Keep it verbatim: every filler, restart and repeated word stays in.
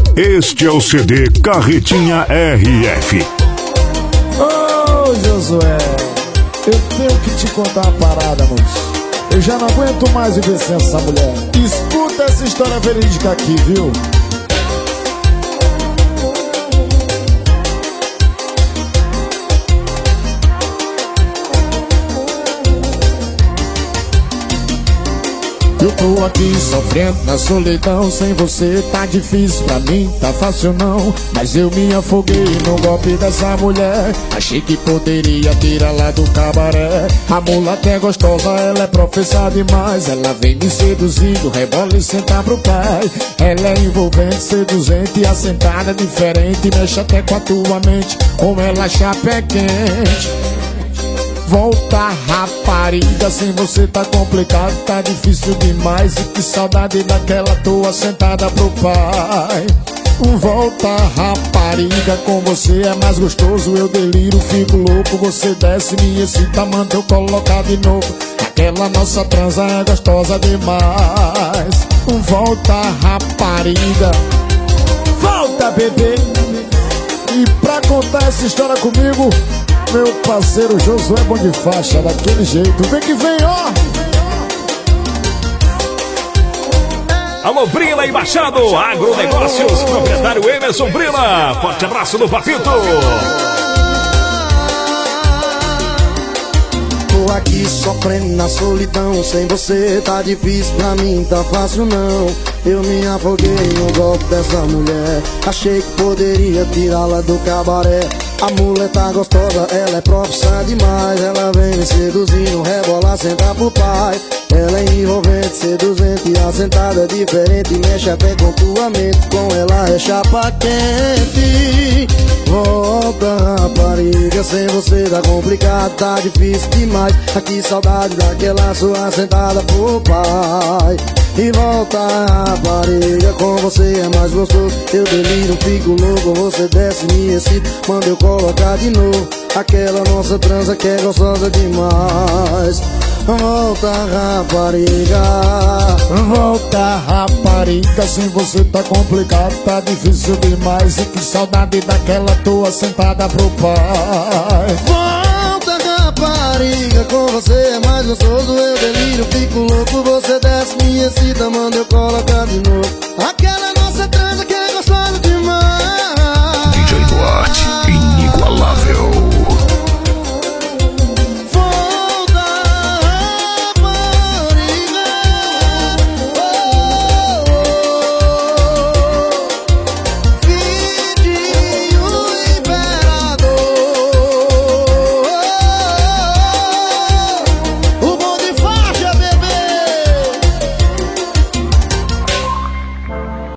Este é o C D Carretinha R F. Ô, oh, Josué, eu tenho que te contar uma parada, moço. Eu já não aguento mais viver sem essa mulher. Escuta essa história verídica aqui, viu? Eu tô aqui sofrendo na solidão. Sem você tá difícil pra mim, tá fácil não. Mas eu me afoguei no golpe dessa mulher. Achei que poderia tirá-la do cabaré. A mulata é gostosa, ela é professa demais. Ela vem me seduzindo, rebola e senta pro pai. Ela é envolvente, seduzente, assentada diferente. Mexe até com a tua mente, como ela chapa é quente. Volta, rapariga, sem você tá complicado, tá difícil demais. E que saudade daquela tua sentada pro pai. Volta, rapariga, com você é mais gostoso. Eu deliro, fico louco, você desce, me excita, manda eu colocar de novo. Aquela nossa transa é gostosa demais. Volta, rapariga, volta, bebê. E pra contar essa história comigo, meu parceiro Josué Bom de Faixa, daquele jeito. Vem que vem, ó! Alô, Brila e Machado, Agronegócios, proprietário Emerson Brila. Forte abraço do Papito. Tô aqui sofrendo na solidão. Sem você tá difícil pra mim, tá fácil não. Eu me afoguei no golpe dessa mulher. Achei que poderia tirá-la do cabaré. A mulher tá gostosa, ela é profissa demais. Ela vem me seduzindo, rebola, senta pro pai. Ela é envolvente, seduzente, assentada diferente. Mexe até com tua mente, com ela é chapa quente. Volta, rapariga, sem você tá complicado, tá difícil demais. Aqui saudade daquela sua sentada pro pai. E volta, rapariga, com você é mais gostoso. Eu deliro, fico louco, você desce, me excita, manda eu colocar de novo. Aquela nossa transa que é gostosa demais. Volta, rapariga, volta, rapariga, sem você tá complicado, tá difícil demais. E que saudade daquela tua sentada pro pai. Volta, rapariga, com você é mais gostoso. Eu deliro, fico louco, você desce, me excita, manda eu colocar de novo. Aquela nossa transa